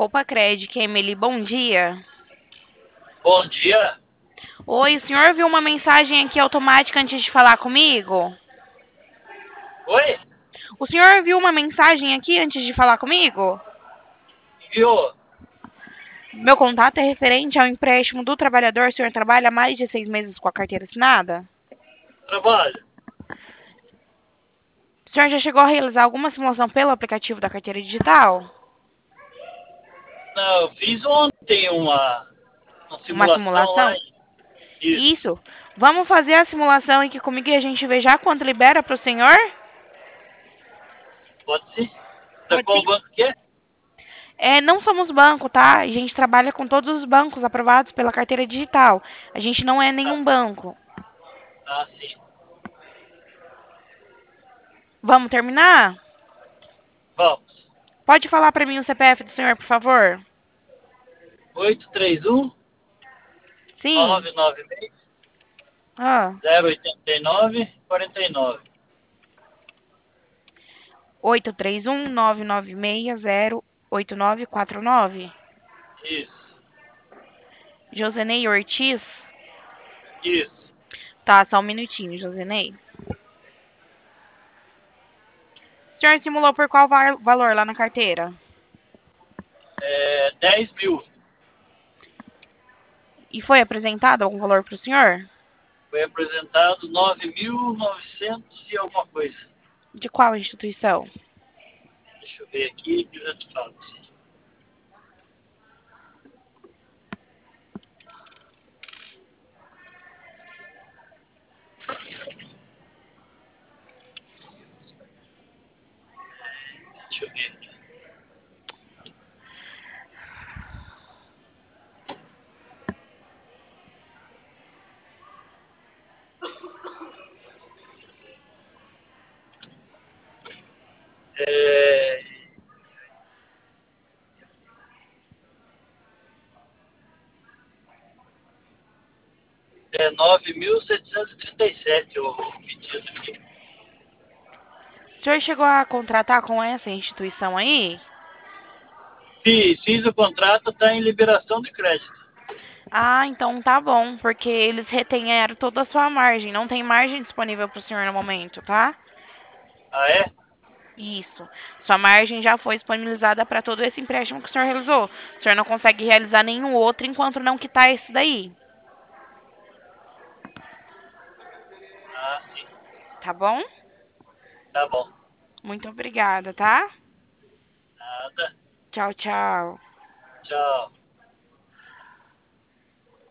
Poupa Crédito, Emily, bom dia. Bom dia. Oi, o senhor viu uma mensagem aqui automática antes de falar comigo? Oi? O senhor viu uma mensagem aqui antes de falar comigo? Enviou? Meu contato é referente ao empréstimo do trabalhador. O senhor trabalha há mais de 6 meses com a carteira assinada? Trabalho? O senhor já chegou a realizar alguma simulação pelo aplicativo da carteira digital? Não, eu fiz ontem uma Uma simulação lá. simulação? Isso. Isso. Vamos fazer a simulação aqui comigo e a gente vê já quanto libera para o senhor? Pode ser? Da Pode qual sim. banco que é? Não somos banco, tá? A gente trabalha com todos os bancos aprovados pela carteira digital. A gente não é Ah, nenhum banco. sim. Vamos terminar? Vamos. Pode falar para mim o CPF do senhor, por favor? 831 Sim. 996 Ah, 089 49. 831-996-08949. Isso. Josenei Ortiz. Isso. Tá, só um minutinho, Josenei. O senhor simulou por qual valor lá na carteira? 10 mil. E foi apresentado algum valor para o senhor? Foi apresentado 9.900 e alguma coisa. De qual instituição? Deixa eu ver aqui que eu já te falo. Deixa eu ver aqui. É, é 9.737 o pedido aqui. O senhor chegou a contratar com essa instituição aí? Fiz o contrato, está em liberação de crédito. Ah, então tá bom, porque eles retenharam toda a sua margem. Não tem margem disponível para o senhor no momento, tá? Ah, é? Isso. Sua margem já foi disponibilizada para todo esse empréstimo que o senhor realizou. O senhor não consegue realizar nenhum outro enquanto não quitar esse daí. Ah, sim. Tá bom? Tá bom. Muito obrigada, tá? Nada. Tchau, tchau. Tchau.